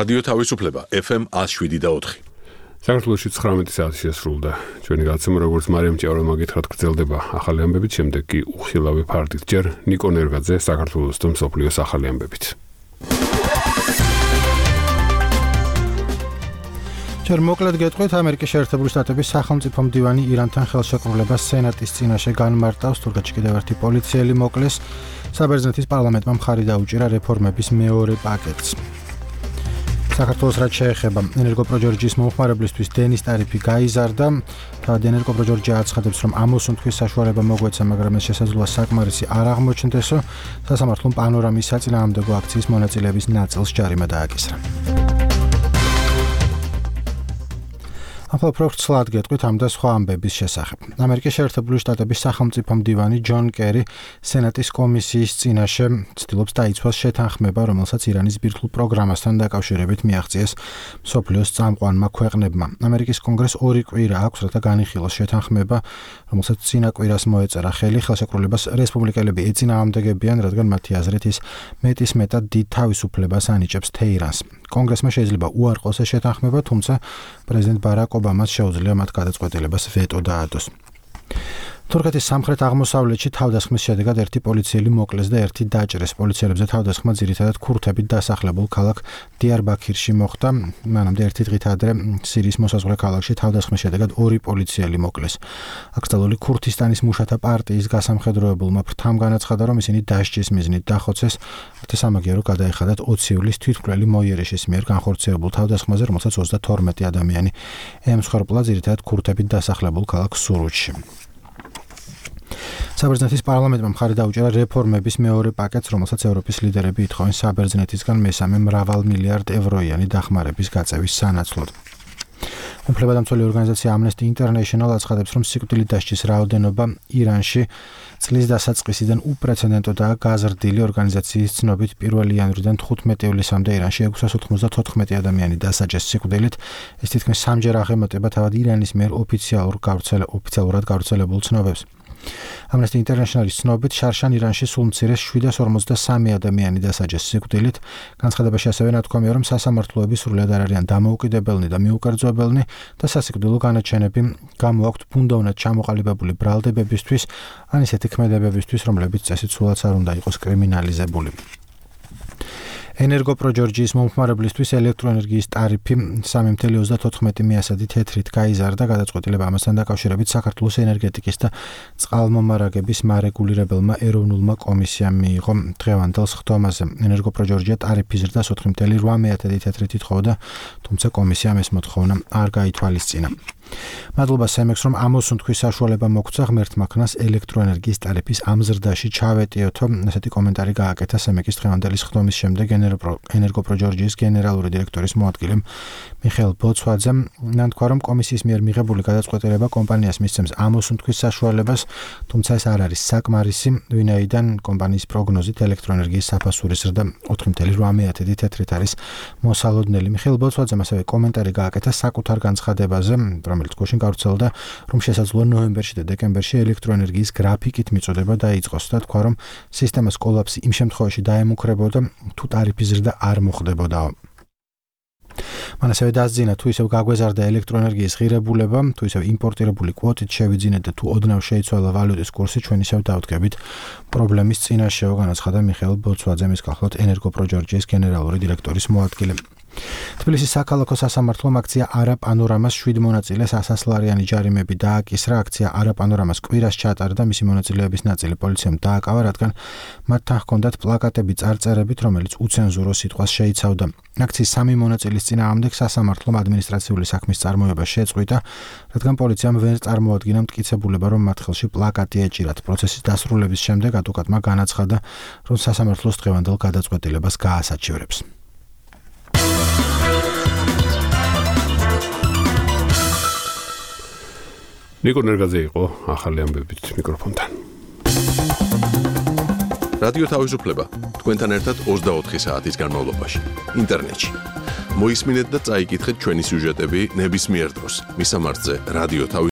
რადიო თავისუფლება FM 107.4. საქართველოში 19 საათი შესრულდა. ჩვენი გაცემა როგორც მარიამ ჭიაურმა გითხრათ გრძელდება ახალი ამბებით, შემდეგ კი უხილავი ფარდით ჯერ ნიკო ნერგაძე საქართველოს და მსოფლიოს ახალი ამბებით. ჯერ მოკლედ გეტყვით, ამერიკის შეერთებული შტატების სახელმწიფო მდივანი ირანთან ხელშეკრულებას სენატის წინაშე განმარტავს, თურქეთში კიდევ ერთი პოლიციელი მოკლეს, საბერძნეთის პარლამენტმა მხარი დაუჭირა რეფორმების მეორე პაკეტს. საქართველოს რაც შეეხება ენერგოპროჯორჯის მომხმარებლისთვის დენის ტარიფი გაიზარდა. თავად ენერგოპროჯორჯია აცხადებს, რომ ამოსუნთქვის საშუალება მოგვეცა, მაგრამ ეს შესაძლოა საკმარისი არ აღმოჩნდესო. სასამართლომ პანორამის საწინააღმდეგო აქციის მონაწილეების ნაწილს ჯარიმა დააკისრა. ახლა პროფესიულად გეტყვით ამ და სხვა ამბების შესახებ. ამერიკის შეერთებული შტატების სახელმწიფო მდივანი ჯონ კერი სენატის კომისიის წინაშე ცდილობს დაიცვას შეთანხმება, რომელსაც ირანის ბირთვულ პროგრამასთან დაკავშირებით მიაღწიეს მსოფლიოს წამყვანმა ქვეყნებმა. ამერიკის კონგრესს 2 კვირა აქვს, რათა განიხილოს შეთანხმება, რომელსაც წინა კვირას მოეწერა ხელი. ხელშეკრულებას რესპუბლიკელები ეწინააღმდეგებიან, რადგან მათი აზრით ის მეტისმეტად დიდ თავისუფლებას ანიჭებს თეირანს. კონგრესმა შეიძლება უარყოს ეს შეთანხმება, თუმცა პრეზიდენტ ბარაკ ობამას შეუძლია მათ გადაწყვეტილებას ვეტო დაადოს. თურქეთის სამხრეთ-აღმოსავლეთში თავდასხმის შედეგად ერთი პოლიციელი მოკლეს და ერთი დაჭრეს. პოლიციელებზე თავდასხმა ძირითადად ქურთებით დასახლებულ ქალაქ დიარბაქირში მოხდა. მანამდე ერთი დღით ადრე სირიის მოსაზღვრე ქალაქში თავდასხმის შედეგად 2 პოლიციელი მოკლეს. აკრძალული ქურთისტანის მუშათა პარტიის გასამხედროებულმა ფრთამ განაცხადა, რომ ისინი დასჯის მიზნით დახოცეს, რათა სამაგიერო გადაეხადათ 20 იულის თვითმკვლელი მოიერეშის მიერ განხორციელებულ თავდასხმაზე, რომელსაც 32 ადამიანი ემსხვერპლა ძირითადად ქურთებით დასახლებულ ქალაქ სურუჩში. საბერძნეთის პარლამენტმა მხარი დაუჭირა რეფორმების მეორე პაკეტს, რომელსაც ევროპის ლიდერები ითხოვენ საბერძნეთისგან მესამე მრავალ მილიარდ ევროიანი დახმარების გაწევის სანაცვლოდ. უფლებადამცველი ორგანიზაცია Amnesty International აცხადებს, რომ სიკვდილით დასჯის რაოდენობა ირანში წლის დასაწყისიდან უპრეცედენტოდაა გაზრდილი. ორგანიზაციის ცნობით 1 იანვრიდან 15 ივლისამდე ირანში 694 ადამიანი დასაჯეს სიკვდილით. ეს თითქმის 3-ჯერ აღემატება თავად ირანის მიერ ოფიციალურად გავრცელებულ ცნობებს. Amnesty International-ის ცნობით შარშან ირანში სულ მცირე 753 ადამიანი დასაჯეს სიკვდილით. განცხადებაში ასევე ნათქვამია, რომ სასამართლოები სრულად არ არიან დამოუკიდებელნი და მიუკერძოებელნი და სასიკვდილო განაჩენები გამოაქვთ ბუნდოვნად ჩამოყალიბებული ბრალდებებისთვის, ან ისეთი ქმედებებისთვის, რომლებიც წესით სულაც არ უნდა იყოს კრიმინალიზებული. ენერგოპროჯორჯის მომხმარებლისთვის ელექტროენერგიის ტარიფი 3.34 თეთრით გაიზარდა. გადაწყვეტილება ამასთან დაკავშირებით საქართველოს ენერგეტიკის და წყალმომარაგების მარეგულირებელმა ეროვნულმა კომისიამ მიიღო დღევანდელ სხდომაზე. ენერგოპროჯორჯია ტარიფის ზრდას 4.8 თეთრით ითხოვდა, თუმცა კომისიამ ეს მოთხოვნა არ გაითვალისწინა. მადლობა სემექს, რომ ამოსუნთქვის საშუალება მოგცა ღმერთმა ქნას ელექტროენერგიის ტარიფის ამ ზრდაში ჩავეტიოთო. ესეთი კომენტარი გააკეთა სემექის დღევანდელი სხდომის შემდეგ ენერგოპროჯორჯის გენერალური დირექტორის მოადგილემ მიხეილ ბოცვაძემ. ნათქვა, რომ კომისიის მიერ მიღებული გადაწყვეტილება კომპანიას მისცემს ამოსუნთქვის საშუალებას, თუმცა ეს არ არის საკმარისი, ვინაიდან კომპანიის პროგნოზით ელექტროენერგიის საფასურის ზრდა 4.8 თეთრით არის მოსალოდნელი. მიხეილ ბოცვაძემ ასევე კომენტარი გააკეთა საკუთარ განცხადებაზე, რომელიც გუშინ გავრცელდა, რომ შესაძლოა ნოემბერში და დეკემბერში ელექტროენერგიის გრაფიკით მიწოდება დაიწყოს და თქვა, რომ სისტემას კოლაფსი იმ შემთხვევაში დაემუქრებოდა, თუ ტარიფის ზრდა არ მოხდებოდაო. მან ასევე დასძინა, თუ ისევ გაგვეზარდა ელექტროენერგიის ღირებულება, თუ ისევ იმპორტირებული კვოტით შევიძინეთ და თუ ოდნავ შეიცვალა ვალუტის კურსი, ჩვენ ისევ დავდგებით პრობლემის წინაშეო, განაცხადა მიხეილ ბოცვაძემ, ის გახლავთ ენერგოპროჯორჯის გენერალური დირექტორის მოადგილე. თბილისის საქალაქო სასამართლომ აქცია არა პანორამას 7 მონაწილეს 100-ლარიანი ჯარიმები დააკისრა. აქცია არა პანორამას კვირას ჩატარდა, მისი მონაწილეების ნაწილი პოლიციამ დააკავა, რადგან მათთან ჰქონდათ პლაკატები წარწერებით, რომელიც უცენზურო სიტყვას შეიცავდა. აქციის 3 მონაწილის წინააღმდეგ სასამართლომ ადმინისტრაციული საქმის წარმოება შეწყვიტა, რადგან პოლიციამ ვერ წარმოადგინა მტკიცებულება, რომ მათ ხელში პლაკატი ეჭირათ. პროცესის დასრულების შემდეგ ადვოკატმა განაცხადა, რომ სასამართლოს დღევანდელ გადაწყვეტილებას გაასაჩივრებს. ნიკო ნერგაძე იყო ახალი ამბებით მიკროფონთან. რადიო თავისუფლება თქვენთან ერთად 24 საათის განმავლობაში ინტერნეტში. მოისმინეთ და წაიკითხეთ ჩვენი სიუჟეტები ნებისმიერ დროს. მისამართზე რადიო